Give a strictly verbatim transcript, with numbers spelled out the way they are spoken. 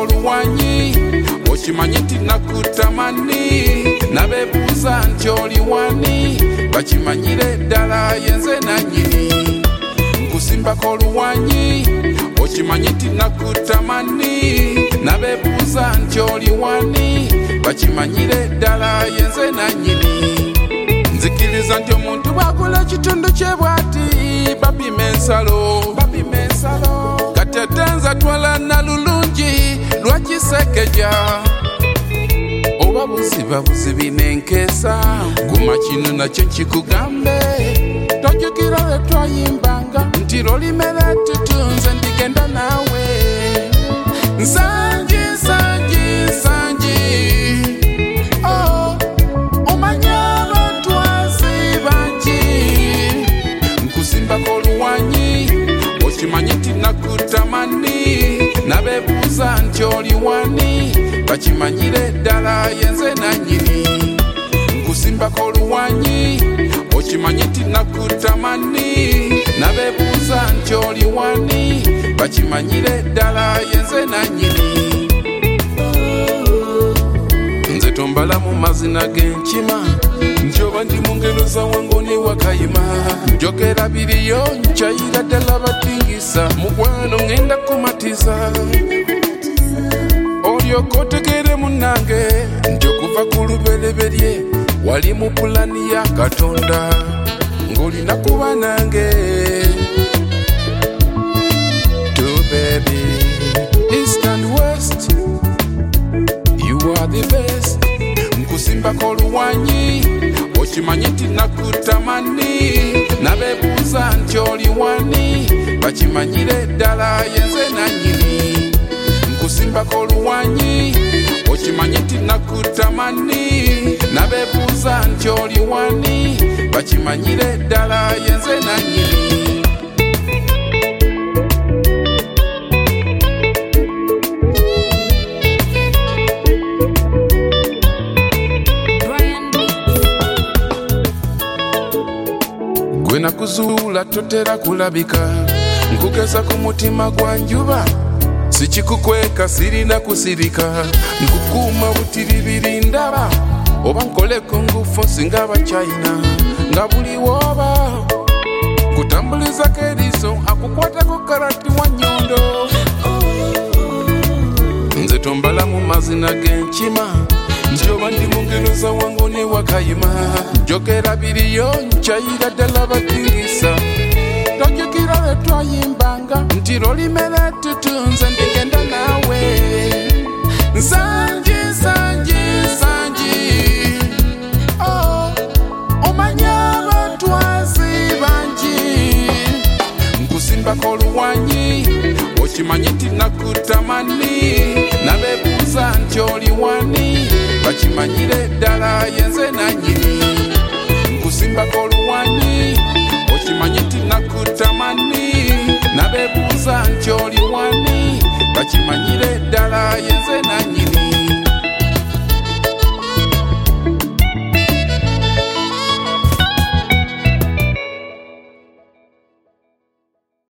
oluwanyi okimanyi nti nakutamani nabebuuza nti oli wani bakimanyire ddala yenze nanyini nkusimbako oluwanyi okimanyi nti nakutamani nabebuuza nti oli wani bakimanyire ddala yenze nanyini nzikiriza nti omuntu bwakola kitundu kye bwati babima ensalo babima ensalo katetenza twala nalulungi lwakisekeja oba buziba buzibi nenkesa kuma kino nakyo kikugambe tojjukira lwe twayimbanga nti lolimere tutunze ndigenda naawe nsangi nsangi nsangi oh, omanya lwatwazi bangi nkusimbako oluwanyi okimanyi nti nakutamani nabebuuza nti oli wani bakimanyire ddala yenze nanyini nkusimbako oluwanyi okimanyi nti nakutamani nabebuuza nti oli wani bakimanyire ddala yenze nanyini nze tombala mu mazina g'enkima njoba ndi mu ngero za wangoni wakayima njogera biriyo nkyayira ddala batingisa mukwano ngenda kumatiza olyoka otegere munnange nti okuva ku lubereberye wali mu pulani ya Katonda ng'olina kuba nange to baby east and west you are the best nkusimbako oluwanyi okimanyi nti nakutamani nabebuuza nti oli wani bakimanyire ddala yenze nanyini nkusimbako oluwanyi okimanyi nti nakutamani nabebuuza nti oli wani bakimanyire ddala yenze nanyini gwe nakuzuula totera kulabika nkugeza ku mutima gwa njuba sikikukweka sirina kusirika nkukuuma butiribiri ndaba oba nkoleko ngufu singa abachina nga buli woba kutambulizako eriiso akukwatako karati wa nyondo nze tombala mu mazina g'enkima njoba ndi mu ngero za wangoni wakayima njogera biriyo nkyayira ddala batingisa tojjukira lwe twayimbanga nti lolimere tutunze ndigenda naawe nsangi nsangi nsangi oh, omanya batwazi bangi nkusimbako oluwanyi okimanyi nti nakutamani nabebuuza nti oli wani bakimanyire ddala yenze nanyini nkusimbako oluwanyi okimanyi nti nakutamani nabebuuza nti oli wani bakimanyire ddala yenze nanyini